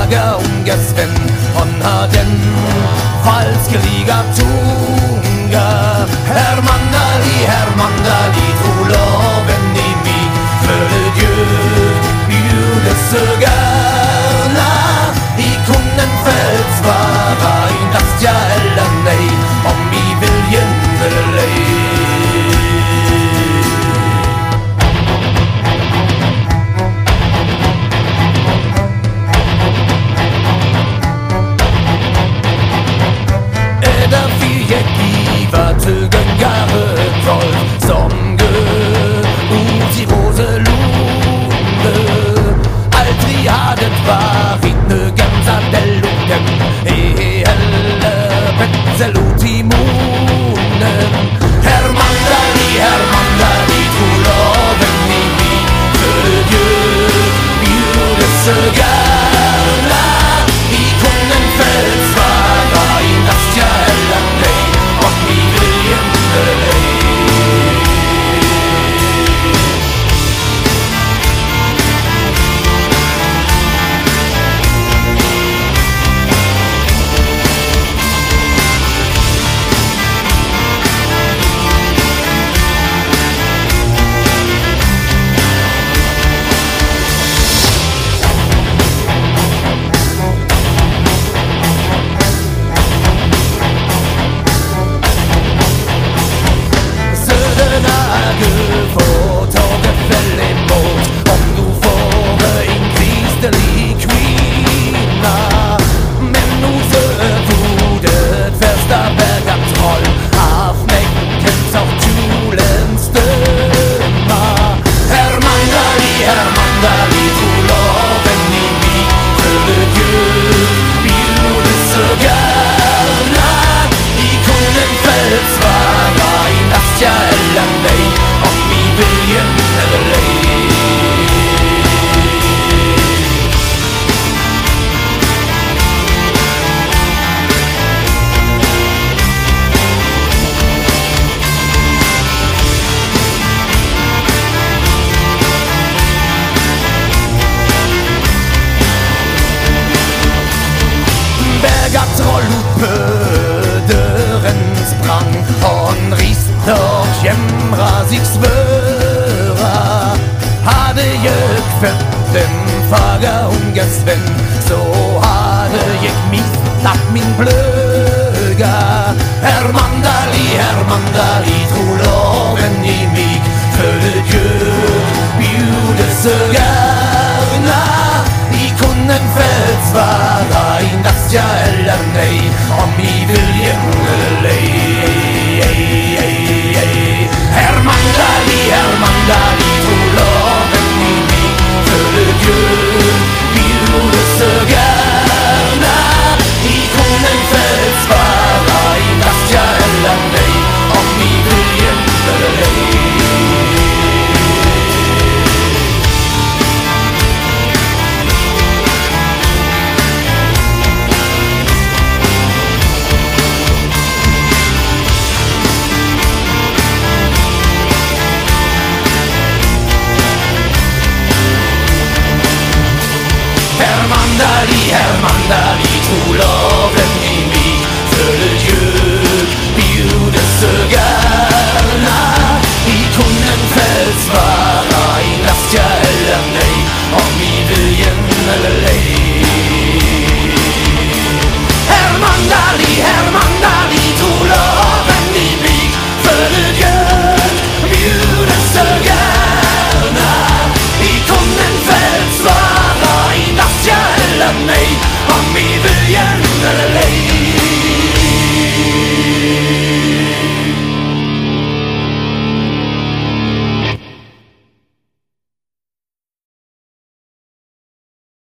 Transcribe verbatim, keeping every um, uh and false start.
fager unges vän. Hon har den falskeliga tunga. Hermandali, Hermandali, troloven i mig. För Dieu bjuder så gärna. I kunden fällt svara endast ja eller nej, om i viljen eller ej. Som gø ut i Roselunde. Aldrig har det varit nøgens at lukken i hele Petzelot i munnen. Hermandali, Hermandali, troloven i mig. För Dieu bjuder så gärna. I kunden fällt svara endast ja eller nej, om i viljen eller ej. Pöderen sprang und riss doch jämra sich svöra. Hade jag fött en fager unges vän, så hade jag mistat min blöga. Hermandali, Hermandali, troloven i mig. För Dieu bjuder så gärna. I kunden fällt svara endast ja eller nej, om i viljen eller ej. Hermandali, Hermandali, troloven i mig. För Dieu bjuder så gärna. I kunden fällt svara endast ja eller nej, om i viljen eller ej. Hermandali, Hermandali, troloven i